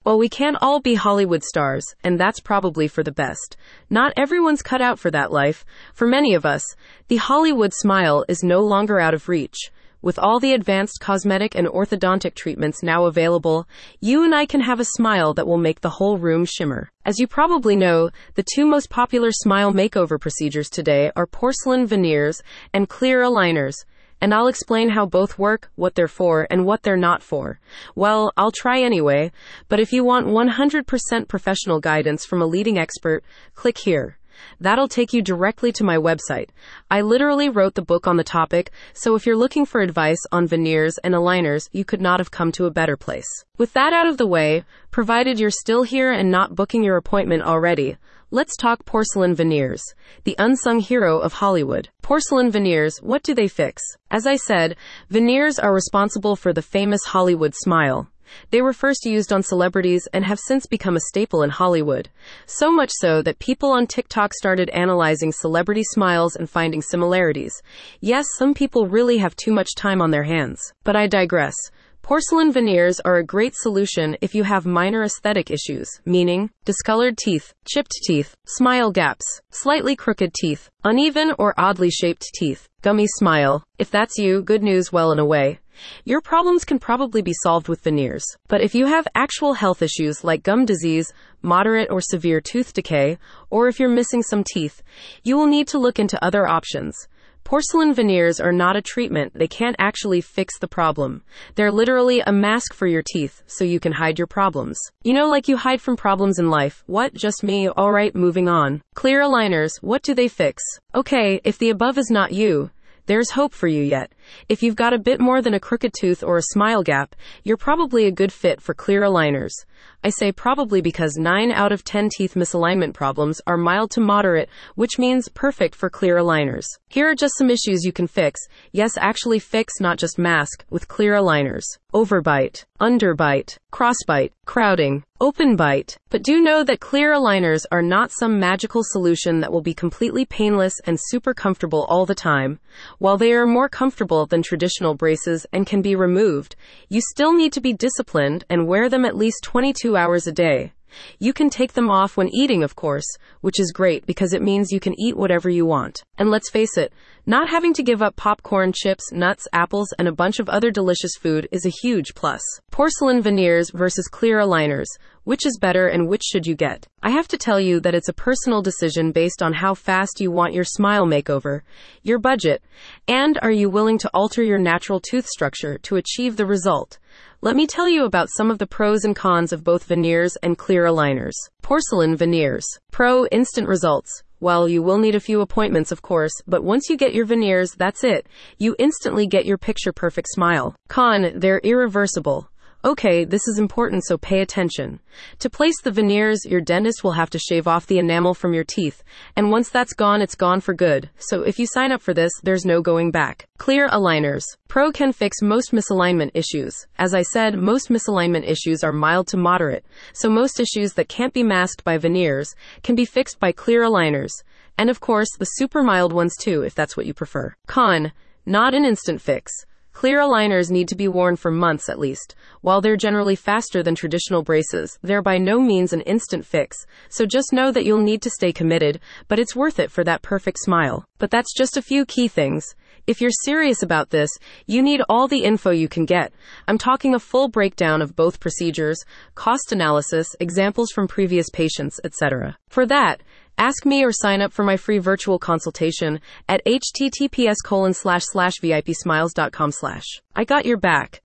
Well, we can't all be Hollywood stars, and that's probably for the best. Not everyone's cut out for that life. For many of us, the Hollywood smile is no longer out of reach. With all the advanced cosmetic and orthodontic treatments now available, you and I can have a smile that will make the whole room shimmer. As you probably know, the two most popular smile makeover procedures today are porcelain veneers and clear aligners. And I'll explain how both work, what they're for, and what they're not for. Well, I'll try anyway, but if you want 100% professional guidance from a leading expert, click here. That'll take you directly to my website. I literally wrote the book on the topic, so if you're looking for advice on veneers and aligners, you could not have come to a better place. With that out of the way, provided you're still here and not booking your appointment already, let's talk porcelain veneers, the unsung hero of Hollywood. Porcelain veneers, what do they fix? As I said, veneers are responsible for the famous Hollywood smile. They were first used on celebrities and have since become a staple in Hollywood. So much so that people on TikTok started analyzing celebrity smiles and finding similarities. Yes, some people really have too much time on their hands. But I digress. Porcelain veneers are a great solution if you have minor aesthetic issues, meaning discolored teeth, chipped teeth, smile gaps, slightly crooked teeth, uneven or oddly shaped teeth, gummy smile. If that's you, good news well and away. Your problems can probably be solved with veneers. But if you have actual health issues like gum disease, moderate or severe tooth decay, or if you're missing some teeth, you will need to look into other options. Porcelain veneers are not a treatment. They can't actually fix the problem. They're literally a mask for your teeth, so you can hide your problems. You know, like you hide from problems in life. What? Just me? Alright, moving on. Clear aligners, what do they fix? Okay, if the above is not you, there's hope for you yet. If you've got a bit more than a crooked tooth or a smile gap, you're probably a good fit for clear aligners. I say probably because 9 out of 10 teeth misalignment problems are mild to moderate, which means perfect for clear aligners. Here are just some issues you can fix. Yes, actually fix, not just mask, with clear aligners. Overbite, underbite, crossbite, crowding, open bite. But do know that clear aligners are not some magical solution that will be completely painless and super comfortable all the time. While they are more comfortable than traditional braces and can be removed, you still need to be disciplined and wear them at least 22 hours a day. You can take them off when eating, of course, which is great because it means you can eat whatever you want. And let's face it, not having to give up popcorn, chips, nuts, apples, and a bunch of other delicious food is a huge plus. Porcelain veneers versus clear aligners. Which is better and which should you get? I have to tell you that it's a personal decision based on how fast you want your smile makeover, your budget, and are you willing to alter your natural tooth structure to achieve the result. Let me tell you about some of the pros and cons of both veneers and clear aligners. Porcelain veneers. Pro: instant results. Well, you will need a few appointments, of course, but once you get your veneers, that's it. You instantly get your picture-perfect smile. Con: they're irreversible. Okay, this is important, so pay attention. To place the veneers, your dentist will have to shave off the enamel from your teeth, and once that's gone, it's gone for good. So if you sign up for this, there's no going back. Clear aligners. Pro: can fix most misalignment issues. As I said, most misalignment issues are mild to moderate, so most issues that can't be masked by veneers can be fixed by clear aligners. And of course, the super mild ones too, if that's what you prefer. Con: not an instant fix. Clear aligners need to be worn for months at least. While they're generally faster than traditional braces, they're by no means an instant fix, so just know that you'll need to stay committed, but it's worth it for that perfect smile. But that's just a few key things. If you're serious about this, you need all the info you can get. I'm talking a full breakdown of both procedures, cost analysis, examples from previous patients, etc. For that, ask me or sign up for my free virtual consultation at https://vipsmiles.com/. I got your back.